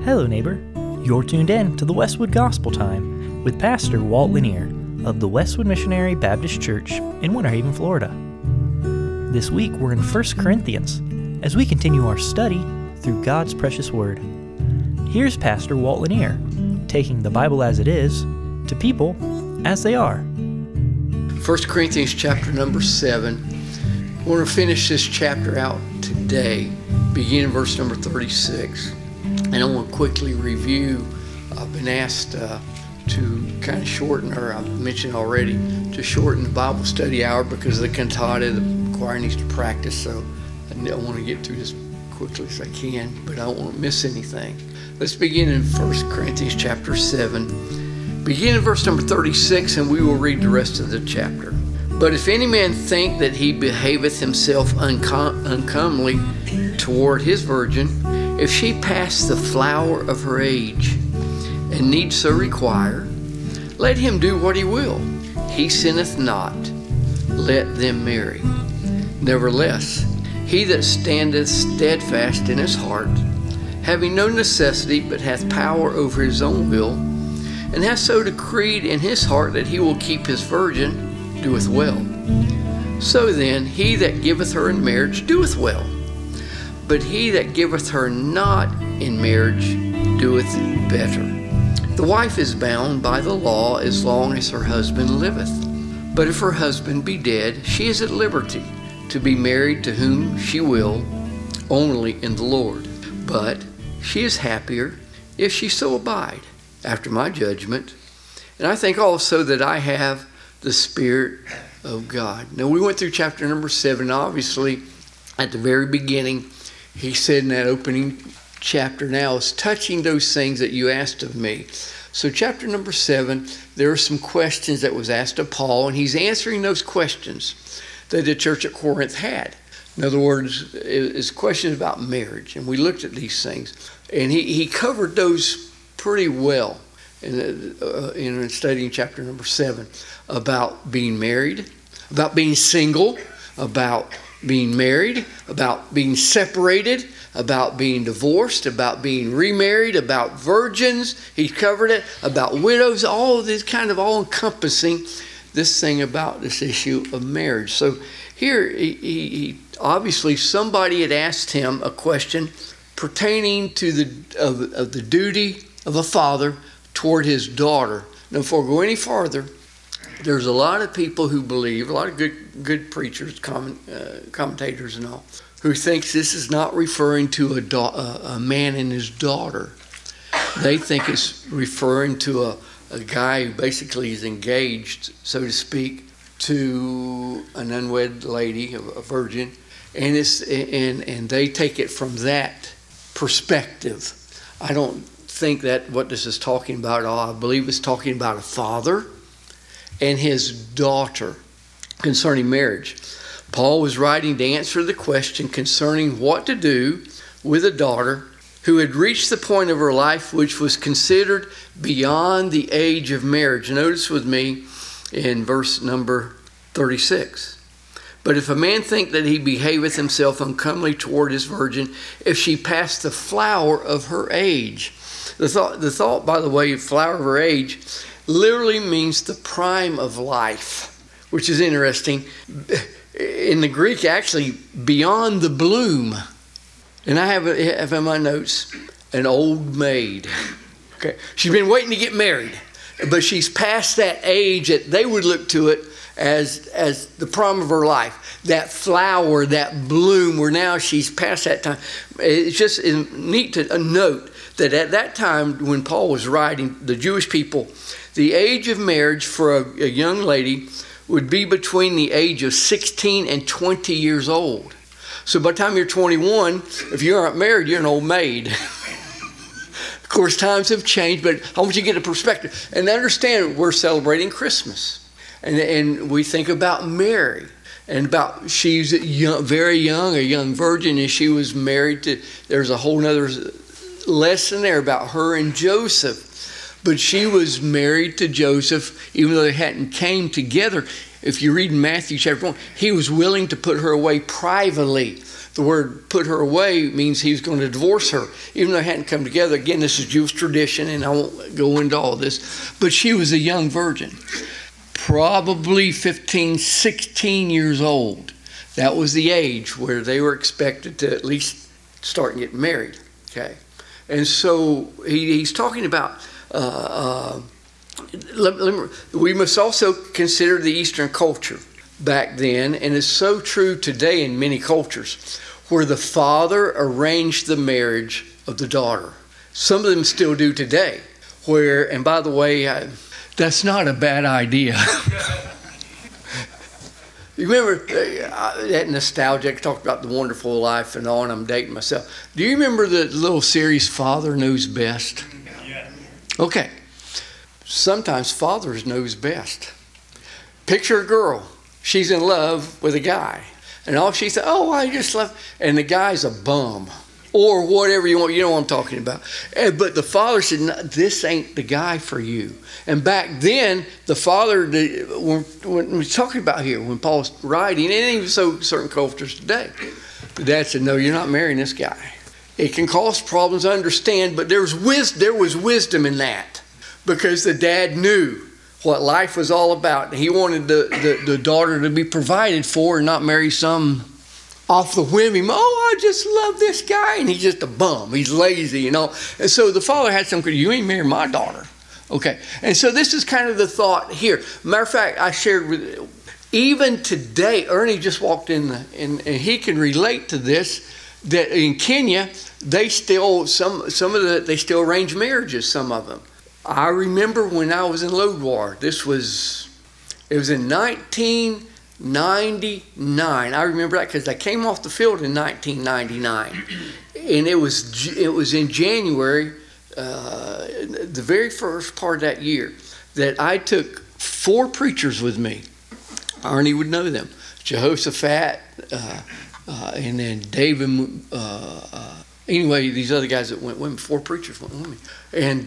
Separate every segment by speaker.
Speaker 1: Hello, neighbor. You're tuned in to the Westwood Gospel Time with Pastor Walt Lanier of the Westwood Missionary Baptist Church in Winter Haven, Florida. This week we're in 1 Corinthians as we continue our study through God's precious Word. Here's Pastor Walt Lanier taking the Bible as it is to people as they are.
Speaker 2: 1 Corinthians chapter number 7. I want to finish this chapter out today, beginning verse number 36. And I want to quickly review. I've been asked to kind of shorten, or I've mentioned already, to shorten the Bible study hour because of the cantata. The choir needs to practice, so I want to get through this quickly as I can, but I don't want to miss anything. Let's begin in 1 Corinthians chapter 7. Begin in verse number 36, and we will read the rest of the chapter. But if any man think that he behaveth himself uncomely toward his virgin, if she pass the flower of her age, and need so require, let him do what he will. He sinneth not, let them marry. Nevertheless, he that standeth steadfast in his heart, having no necessity, but hath power over his own will, and hath so decreed in his heart that he will keep his virgin, doeth well. So then, he that giveth her in marriage doeth well. But he that giveth her not in marriage doeth better. The wife is bound by the law as long as her husband liveth. But if her husband be dead, she is at liberty to be married to whom she will, only in the Lord. But she is happier if she so abide, after my judgment. And I think also that I have the Spirit of God. Now, we went through chapter number 7. Obviously, at the very beginning, he said in that opening chapter, now is touching those things that you asked of me. So chapter number 7, there are some questions that was asked of Paul, and he's answering those questions that the church at Corinth had. In other words, it's questions about marriage, and we looked at these things. And he covered those pretty well in studying chapter number 7, about being married, about being single, about being married, about being separated, about being divorced, about being remarried, about virgins. He covered it, about widows, all of this kind of all-encompassing this thing about this issue of marriage. So here, he obviously somebody had asked him a question pertaining to the duty of a father toward his daughter. Now, before I go any farther, there's a lot of people who believe, a lot of good preachers, commentators and all, who thinks this is not referring to a man and his daughter. They think it's referring to a guy who basically is engaged, so to speak, to an unwed lady, a virgin, and they take it from that perspective. I don't think that what this is talking about at all. I believe it's talking about a father and his daughter concerning marriage. Paul was writing to answer the question concerning what to do with a daughter who had reached the point of her life which was considered beyond the age of marriage. Notice with me in verse number 36. But if a man think that he behaveth himself uncomely toward his virgin, if she pass the flower of her age. The thought, by the way, flower of her age, literally means the prime of life, which is interesting. In the Greek, actually, beyond the bloom. And I have in my notes, an old maid. Okay, she's been waiting to get married, but she's past that age that they would look to it as the prime of her life. That flower, that bloom, where now she's past that time. It's just neat to note that at that time when Paul was writing, the Jewish people, the age of marriage for a young lady would be between the age of 16 and 20 years old. So by the time you're 21, if you aren't married, you're an old maid. Of course, times have changed, but I want you to get a perspective. And understand, we're celebrating Christmas. And we think about Mary. And about she's very young, a young virgin, and she was married to, there's a whole other lesson there about her and Joseph. But she was married to Joseph, even though they hadn't came together. If you read in Matthew chapter 1, he was willing to put her away privately. The word put her away means he was going to divorce her, even though they hadn't come together. Again, this is Jewish tradition, and I won't go into all this. But she was a young virgin, probably 15, 16 years old. That was the age where they were expected to at least start getting married. Okay, and so he's talking about. We must also consider the Eastern culture back then, and it's so true today in many cultures, where the father arranged the marriage of the daughter. Some of them still do today, where, and by the way, that's not a bad idea. You remember that nostalgia, I talked about The Wonderful Life and all, and I'm dating myself. Do you remember the little series, Father Knows Best? Yeah. Okay. Sometimes fathers knows best. Picture a girl. She's in love with a guy. And all she said, oh, I just love, and the guy's a bum. Or whatever you want, you know what I'm talking about. But the father said, no, this ain't the guy for you. And back then, the father, when we're talking about here, when Paul's writing, and even so certain cultures today, the dad said, no, you're not marrying this guy. It can cause problems, I understand, but there was wisdom in that. Because the dad knew what life was all about. He wanted the daughter to be provided for and not marry some off the whim. Oh, I just love this guy. And he's just a bum. He's lazy, And so the father had some, you ain't marrying my daughter. Okay. And so this is kind of the thought here. Matter of fact, I shared with, even today, Ernie just walked in and he can relate to this, that in Kenya, they still, they still arrange marriages, some of them. I remember when I was in Lodwar, it was in 1999. I remember that because I came off the field in 1999. And it was in January, the very first part of that year, that I took 4 preachers with me. Arnie would know them. Jehoshaphat, and then David, anyway, these other guys that went with me, 4 preachers went with me. And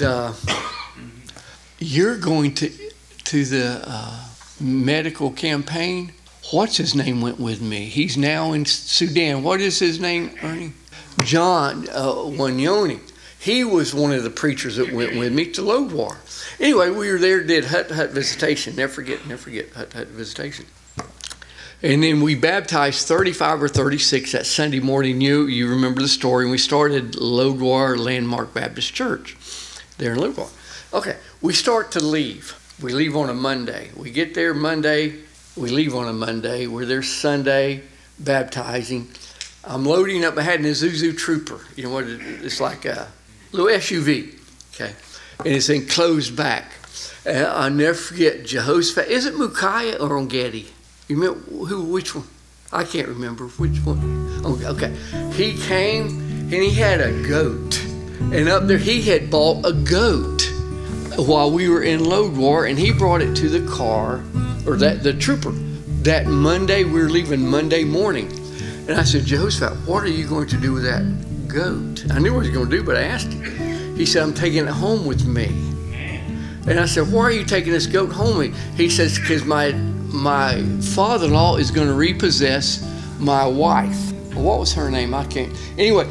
Speaker 2: you're going to the medical campaign. What's his name went with me? He's now in Sudan. What is his name, Ernie? John Wanyoni. He was one of the preachers that went with me to Lodwar. Anyway, we were there, did hut visitation. Never forget hut visitation. And then we baptized 35 or 36 that Sunday morning. You remember the story. And we started Lodwar Landmark Baptist Church there in Lodwar. Okay, we start to leave. We leave on a Monday. We get there Monday. We leave on a Monday. We're there Sunday baptizing. I'm loading up. I had an Isuzu Trooper. You know what? It's like a little SUV. Okay, and it's enclosed back. I'll never forget Jehoshaphat. Is it Micaiah or Ongedi? You remember which one? I can't remember which one. Okay. He came and he had a goat. And up there he had bought a goat while we were in Lodwar, and he brought it to the car, or the trooper. That Monday, we were leaving Monday morning. And I said, Jehoshaphat, what are you going to do with that goat? I knew what he was going to do, but I asked him. He said, I'm taking it home with me. And I said, why are you taking this goat home with me? He says, because my father-in-law is going to repossess my wife. What was her name? I can't. Anyway,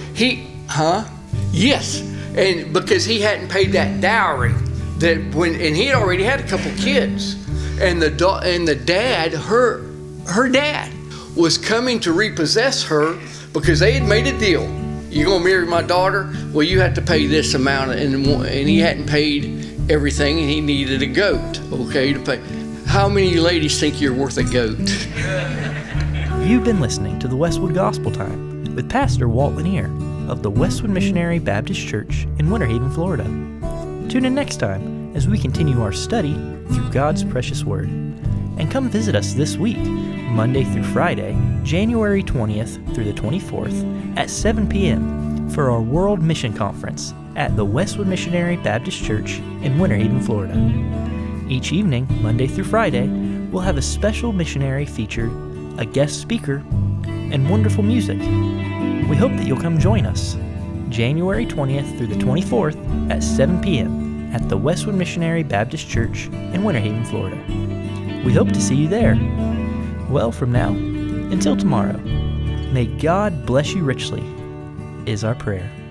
Speaker 2: Yes. And because he hadn't paid that dowry, and he had already had a couple kids, and the dad, her dad, was coming to repossess her because they had made a deal. You're gonna marry my daughter? Well, you have to pay this amount, and he hadn't paid everything, and he needed a goat, to pay. How many ladies think you're worth a goat?
Speaker 1: You've been listening to the Westwood Gospel Time with Pastor Walt Lanier of the Westwood Missionary Baptist Church in Winter Haven, Florida. Tune in next time as we continue our study through God's precious Word. And come visit us this week, Monday through Friday, January 20th through the 24th at 7 p.m. for our World Mission Conference at the Westwood Missionary Baptist Church in Winter Haven, Florida. Each evening, Monday through Friday, we'll have a special missionary featured, a guest speaker, and wonderful music. We hope that you'll come join us, January 20th through the 24th at 7 p.m. at the Westwood Missionary Baptist Church in Winter Haven, Florida. We hope to see you there. Well, from now until tomorrow, May God bless you richly, is our prayer.